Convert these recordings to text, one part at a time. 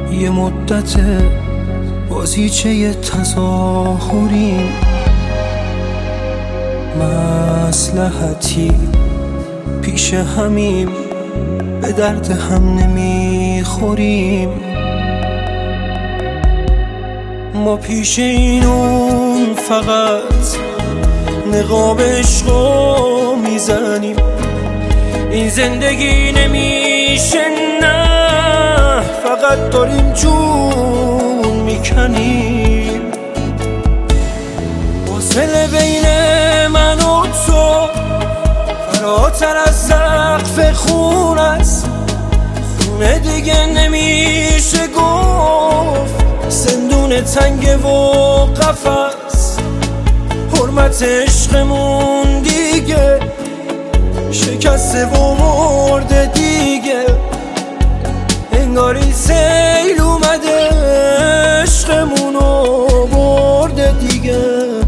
یه مدت بازیچه تظاهریم، مصلحتی پیش همیم، به درد هم نمیخوریم. ما پیش اینون فقط نقاب عشقو میزنیم. این زندگی نمیشه، نه فقط داریم جون میکنیم. فاصله بین من و تو فراتر از سقف خون است. خونه دیگه نمیشه گفت، زندون تنگ و قفس. حرمت عشقمون دیگه شکسته و مرده دیگه. انگار این سیل اومده عشقمونو برده دیگه.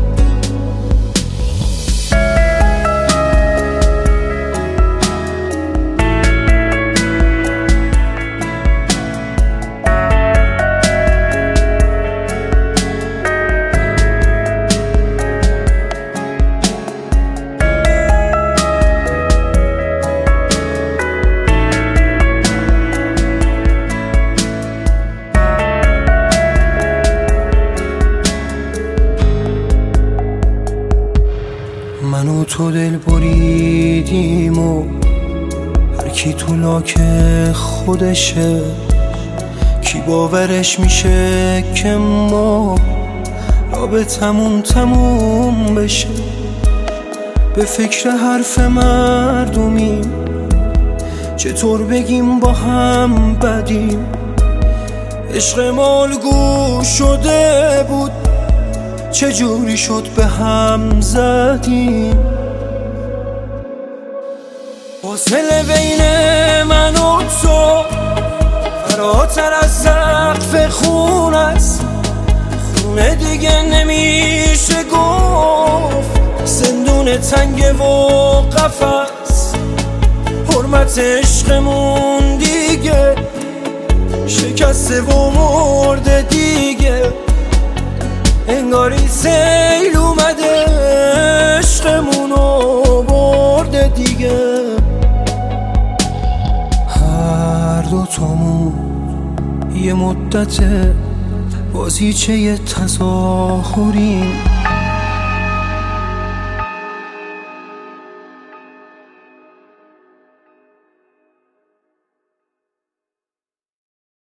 من و تو دل بریدیم و هر کی تو لاک خودشه. کی باورش میشه که ما رابطمون تموم بشه؟ به فکر حرف مردمیم، چطور بگیم با هم بدیم. عشق ما الگو شده بود، چجوری شد به هم زدیم. فاصله بین من و تو فراتر از سقف خون است. خونه دیگه نمیشه گفت، زندون تنگ و قفس. حرمت عشقمون دیگه شکسته و مرده دیگه. انگار این سیل اومده عشقمونو برده دیگه. هر دوتامون یه مدت بازیچه تظاهریم،